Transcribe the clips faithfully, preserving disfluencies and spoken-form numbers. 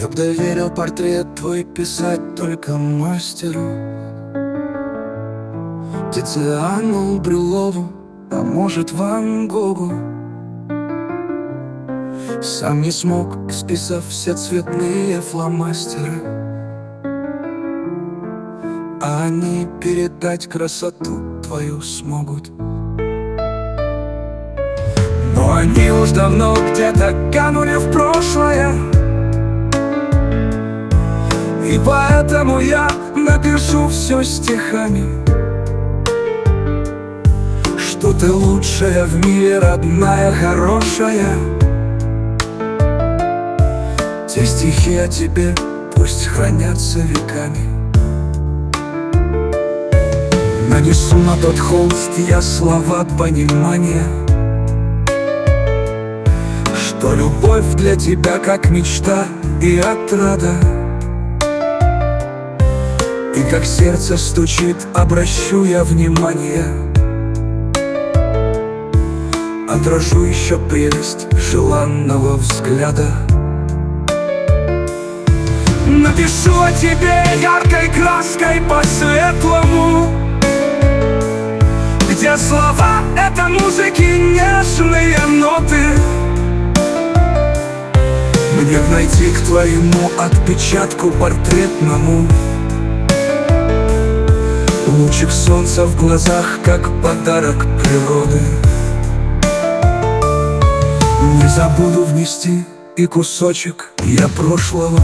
Я б доверил портрет твой писать только мастеру, Тициану, Брюлову, а может Ван Гогу. Сам не смог, списав все цветные фломастеры, а они передать красоту твою смогут. Но они уж давно где-то канули в прошлое, и поэтому я напишу все стихами, что ты лучшая в мире, родная, хорошая. Те стихи о тебе пусть хранятся веками. Нанесу на тот холст я слова понимания, что любовь для тебя как мечта и отрада. И как сердце стучит, обращу я внимание, отражу еще прелесть желанного взгляда. Напишу о тебе яркой краской по-светлому, где слова — это музыки, нежные ноты. Мне найти к твоему отпечатку портретному лучик солнца в глазах, как подарок природы. Не забуду внести и кусочек я прошлого,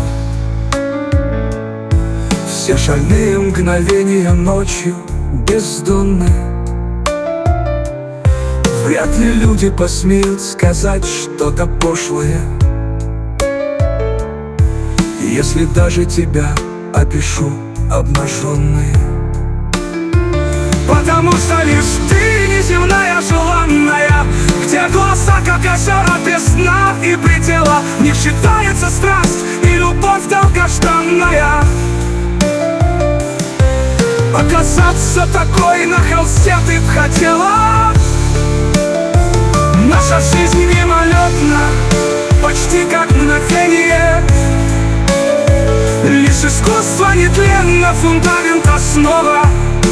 все шальные мгновения ночью бездонные. Вряд ли люди посмеют сказать что-то пошлое, если даже тебя опишу обнаженной. Потому что лишь ты неземная, желанная, где глаза, как озера без дна и предела, в них считается страсть и любовь долгожданная. Оказаться такой на холсте ты б хотела. Наша жизнь мимолетна, почти как мгновение. Лишь искусство нетленно, фундамент, основа.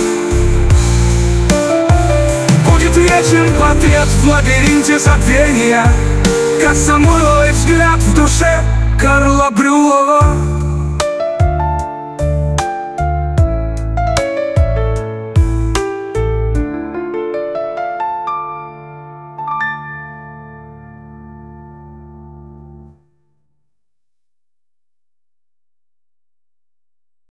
Будет вечен портрет в лабиринте забвения, как Самойловый взгляд в душе Карла Брюлова.